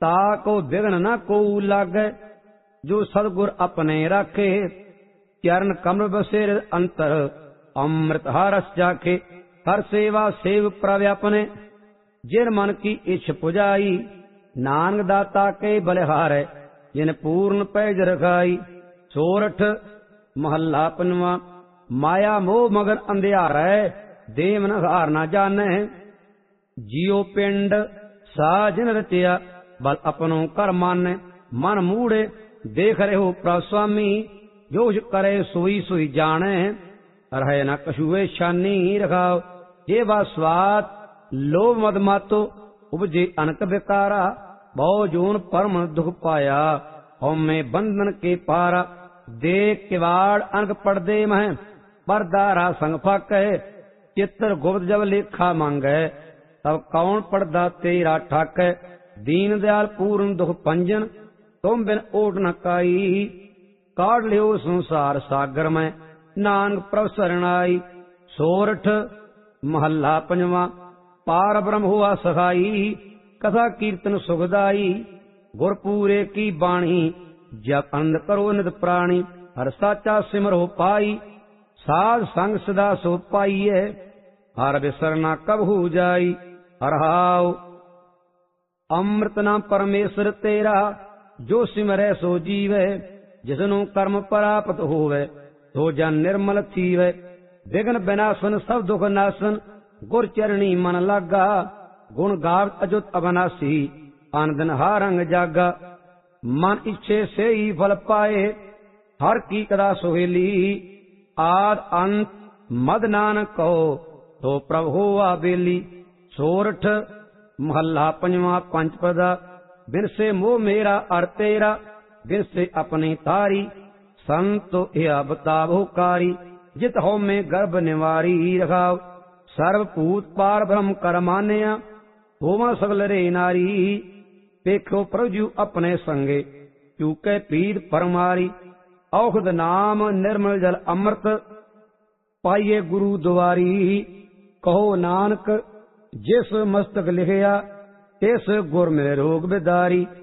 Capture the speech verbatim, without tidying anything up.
ताको विघ्न न को लागै। जो सदगुर अपने राखे, चरण कमल बसेर अंतर, अमृत हरस जाखे। हर सेवा सेव प्रव्यापने, जिन मन की इच्छ पुजाई। नानक दाता के बलिहारै, जिन पूर्ण पैज रखाई। सोरठ महला पंजवां। माया मोह मगन अंधियारै, देव न हार न जानै। जियो पिंड सा जिन रचिया, बल अपनो कर मानै। मन मूढ़े देख रहे हो प्रभु स्वामी, जो करे सोई सोई जाने। रहे न कछुए शानी रखाओ, जे बा स्वाद लोभ मद मातो। उपजे अनक विकारा, बहु जोन परम दुख पाया। होमे बंधन के पारा, देख किवाड़ अनक पड़दे मह। परदारा संग फाकै, चित्र गुप्त जब लेखा मांगै। तब कौन पड़दा तेरा ठाकै। दीन दयाल पूर्ण दुख पंजन, तुम बिन ओट न काई। काढ़ लियो संसार सागर में, नानक प्रभ शरण आई। सोरठ महला पंजवा। पार ब्रह्म हुआ सखाई, कथा कीर्तन सुखदाई। गुरपूरे की बाणी, जप आनंद करो नित प्राणी। हर साचा सिमर हो पाई, साध संग सदा सो पाइये। हर बिसरना कब हो जाई, हर हाव। अमृत नाम परमेश्वर तेरा, जो सिमरै सो जीवै। जिसनु कर्म प्राप्त होवै, तो जन निर्मल थीवै। विघ्न विनाशन सब दुख नाशन, गुर चरणी मन लागा। गुण गावत अजुत अविनाशी, आन दिन हारंग जागा। मन इच्छे से ही फल पाए, हर की कदा सुहेली। आद अंत मद नानक कहो, तो प्रभु होवा बेली। सोरठ महला पंजवा। पंचपदा। बिन से मोह मेरा अर तेरा, बिन से अपनी तारी। संतो यह बतावो कारी, जित हो में गर्भ निवारी रखाओ। सर्वभूत पार ब्रह्म कर मानिया, होमा सगल रे नारी। देखो प्रभु अपने संगे, चूके पीर परमारी। औषध नाम निर्मल जल अमृत, पाइये गुरु दुआरी। कहो नानक जिस मस्तक लिखया, तिस गुर में रोग बिदारी।